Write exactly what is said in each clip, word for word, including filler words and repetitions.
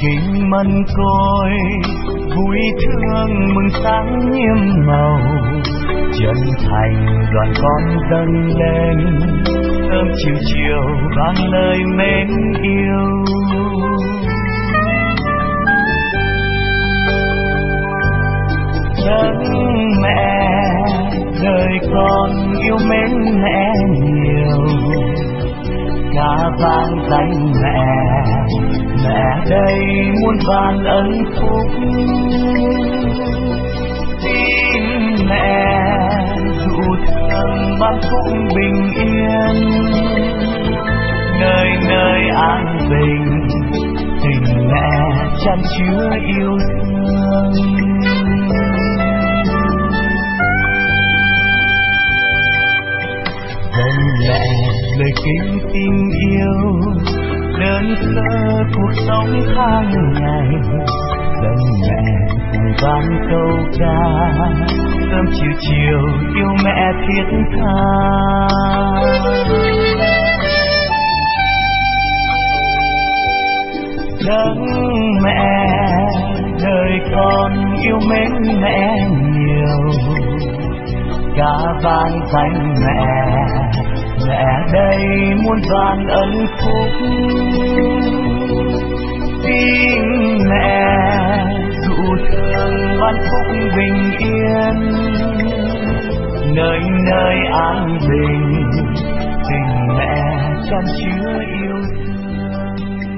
kinh mân côi, vui thương mừng sáng nhiễm màu, chân thành đoàn con dâng lên, sớm chiều chiều vang lời mến yêu. Đấng mẹ đời con yêu mến mẹ nhiều, ca vang danh mẹ, mẹ đây muôn vàn ân phúc. Tin mẹ dụ thương ban phúc bình yên, nơi nơi an bình, tình mẹ chan chứa yêu thương. Dâng mẹ lời kính tình yêu, đơn sơ cuộc sống hàng ngày. Dâng mẹ cùng vang câu ca, sớm chiều chiều yêu mẹ thiết tha. Dâng mẹ đời con yêu mến mẹ nhiều, ca vang danh mẹ, mẹ đây muôn vàn ân phúc. Tin mẹ dụ thương ban phúc bình yên, nơi nơi an bình, tình mẹ chan chứa yêu thương.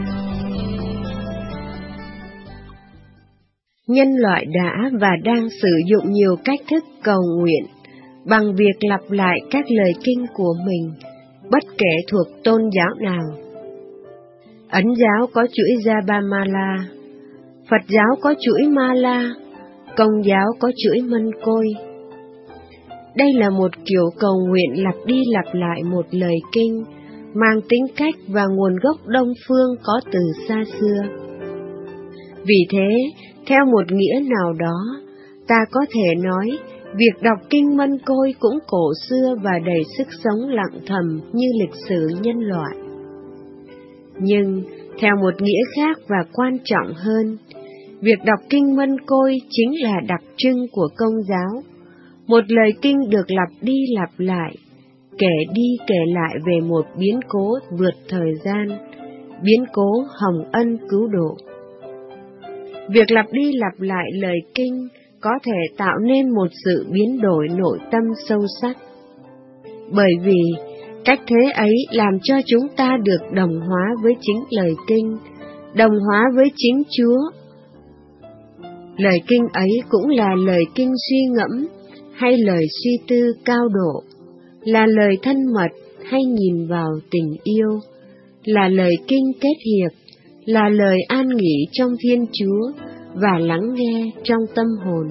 Nhân loại đã và đang sử dụng nhiều cách thức cầu nguyện bằng việc lặp lại các lời kinh của mình, bất kể thuộc tôn giáo nào. Ấn giáo có chuỗi Jabamala, Phật giáo có chuỗi Mala, Công giáo có chuỗi Mân Côi. Đây là một kiểu cầu nguyện lặp đi lặp lại một lời kinh, mang tính cách và nguồn gốc Đông phương có từ xa xưa. Vì thế, theo một nghĩa nào đó, ta có thể nói, việc đọc kinh Mân Côi cũng cổ xưa và đầy sức sống lặng thầm như lịch sử nhân loại. Nhưng, theo một nghĩa khác và quan trọng hơn, việc đọc kinh Mân Côi chính là đặc trưng của Công giáo, một lời kinh được lặp đi lặp lại, kể đi kể lại về một biến cố vượt thời gian, biến cố hồng ân cứu độ. Việc lặp đi lặp lại lời kinh có thể tạo nên một sự biến đổi nội tâm sâu sắc. Bởi vì, cách thế ấy làm cho chúng ta được đồng hóa với chính lời kinh, đồng hóa với chính Chúa. Lời kinh ấy cũng là lời kinh suy ngẫm, hay lời suy tư cao độ, là lời thân mật hay nhìn vào tình yêu, là lời kinh kết hiệp, là lời an nghỉ trong Thiên Chúa và lắng nghe trong tâm hồn.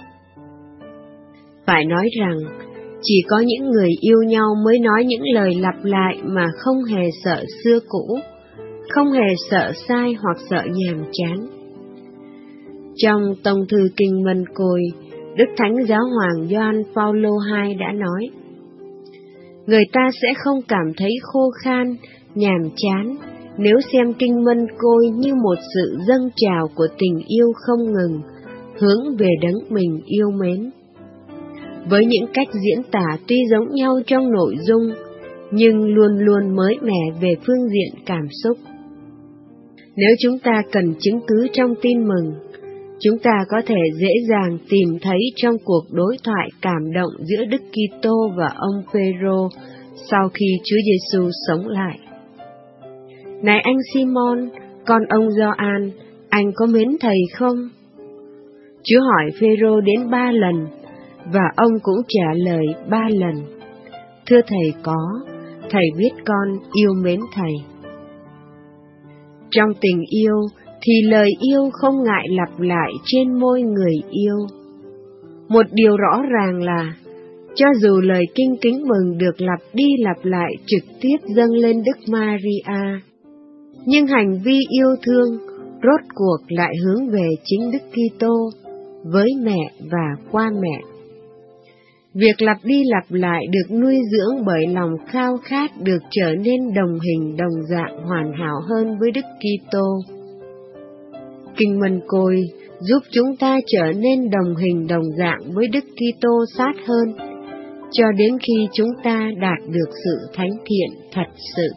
Phải nói rằng, chỉ có những người yêu nhau mới nói những lời lặp lại mà không hề sợ xưa cũ, không hề sợ sai hoặc sợ nhàm chán. Trong Tông thư Kinh Mân Côi, Đức Thánh Giáo Hoàng Gioan Phaolô đệ nhị đã nói, người ta sẽ không cảm thấy khô khan, nhàm chán, nếu xem Kinh Mân Côi như một sự dâng trào của tình yêu không ngừng, hướng về đấng mình yêu mến. Với những cách diễn tả tuy giống nhau trong nội dung, nhưng luôn luôn mới mẻ về phương diện cảm xúc. Nếu chúng ta cần chứng cứ trong tin mừng, chúng ta có thể dễ dàng tìm thấy trong cuộc đối thoại cảm động giữa Đức Kitô và ông Phêrô sau khi Chúa Giêsu sống lại. Này anh Simon, con ông Gioan, anh có mến thầy không? Chúa hỏi Phêrô đến ba lần, và ông cũng trả lời ba lần, thưa thầy có, thầy biết con yêu mến thầy. Trong tình yêu thì lời yêu không ngại lặp lại trên môi người yêu. Một điều rõ ràng là, cho dù lời kinh kính mừng được lặp đi lặp lại trực tiếp dâng lên Đức Maria, nhưng hành vi yêu thương rốt cuộc lại hướng về chính Đức Kitô, với mẹ và qua mẹ. Việc lặp đi lặp lại được nuôi dưỡng bởi lòng khao khát được trở nên đồng hình đồng dạng hoàn hảo hơn với Đức Kitô. Kinh Mân Côi giúp chúng ta trở nên đồng hình đồng dạng với Đức Kitô sát hơn, cho đến khi chúng ta đạt được sự thánh thiện thật sự.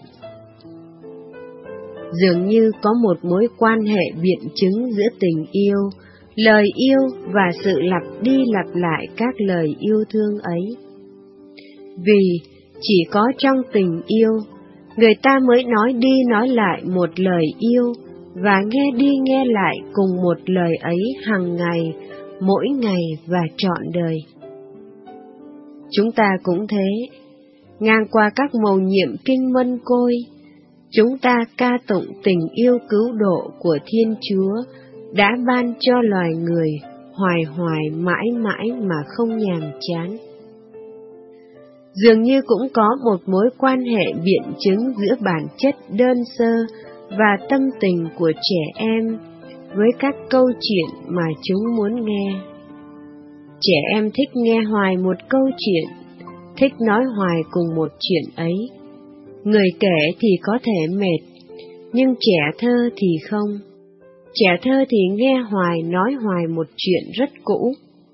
Dường như có một mối quan hệ biện chứng giữa tình yêu, lời yêu và sự lặp đi lặp lại các lời yêu thương ấy. Vì chỉ có trong tình yêu, người ta mới nói đi nói lại một lời yêu và nghe đi nghe lại cùng một lời ấy hàng ngày, mỗi ngày và trọn đời. Chúng ta cũng thế, ngang qua các mầu nhiệm Kinh Mân Côi, chúng ta ca tụng tình yêu cứu độ của Thiên Chúa đã ban cho loài người hoài hoài mãi mãi mà không nhàm chán. Dường như cũng có một mối quan hệ biện chứng giữa bản chất đơn sơ và tâm tình của trẻ em với các câu chuyện mà chúng muốn nghe. Trẻ em thích nghe hoài một câu chuyện, thích nói hoài cùng một chuyện ấy. Người kể thì có thể mệt, nhưng trẻ thơ thì không. Trẻ thơ thì nghe hoài nói hoài một chuyện rất cũ.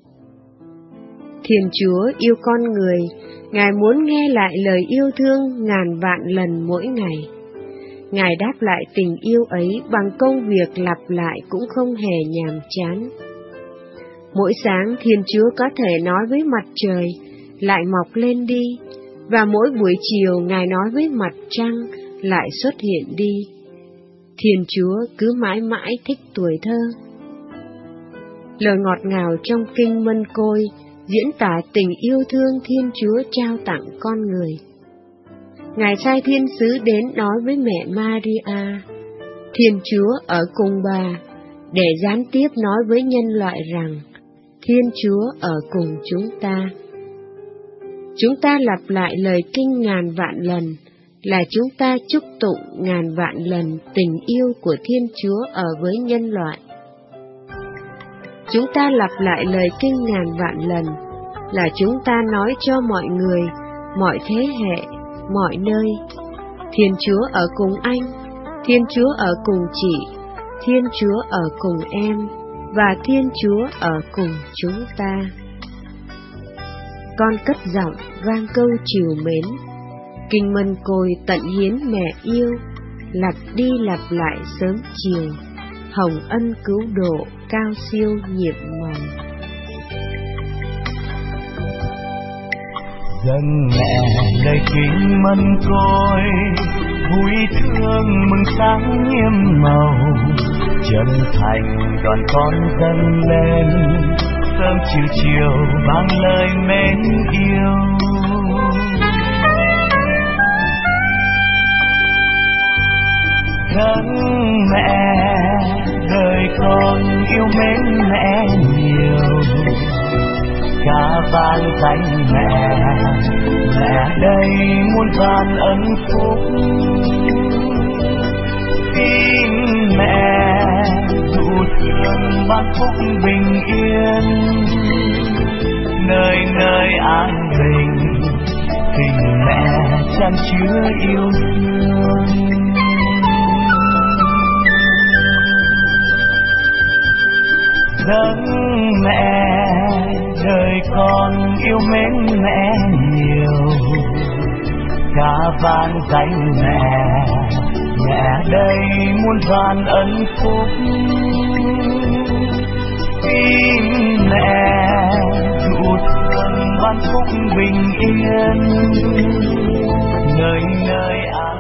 Thiên Chúa yêu con người, Ngài muốn nghe lại lời yêu thương ngàn vạn lần mỗi ngày. Ngài đáp lại tình yêu ấy bằng công việc lặp lại cũng không hề nhàm chán. Mỗi sáng Thiên Chúa có thể nói với mặt trời, lại mọc lên đi, và mỗi buổi chiều Ngài nói với mặt trăng, lại xuất hiện đi. Thiên Chúa cứ mãi mãi thích tuổi thơ. Lời ngọt ngào trong Kinh Mân Côi diễn tả tình yêu thương Thiên Chúa trao tặng con người. Ngài sai thiên sứ đến nói với mẹ Maria, Thiên Chúa ở cùng bà, để gián tiếp nói với nhân loại rằng, Thiên Chúa ở cùng chúng ta. Chúng ta lặp lại lời kinh ngàn vạn lần, là chúng ta chúc tụng ngàn vạn lần tình yêu của Thiên Chúa ở với nhân loại. Chúng ta lặp lại lời kinh ngàn vạn lần, là chúng ta nói cho mọi người, mọi thế hệ, mọi nơi, Thiên Chúa ở cùng anh, Thiên Chúa ở cùng chị, Thiên Chúa ở cùng em, và Thiên Chúa ở cùng chúng ta. Con cất giọng vang câu trìu mến, Kinh Mân Côi tận hiến mẹ yêu, lặp đi lặp lại sớm chiều, hồng ân cứu độ cao siêu nhiệm màu. Dâng mẹ lời Kinh Mân Côi, vui thương mừng sáng nhiệm màu, chân thành đoàn con dâng lên, sớm chiều chiều vang lời mến yêu. Thân mẹ đời con yêu mến mẹ nhiều, ca vang danh mẹ, mẹ đây muôn vàn ân phúc. Xin mẹ dụ thương ban phúc bình yên, nơi nơi an bình, tình mẹ chan chứa yêu thương. Dâng mẹ đời con yêu mến mẹ nhiều, ca vang danh mẹ, mẹ đây muôn vàn ân phúc. Xin mẹ dụ thương ban phúc bình yên, nơi nơi an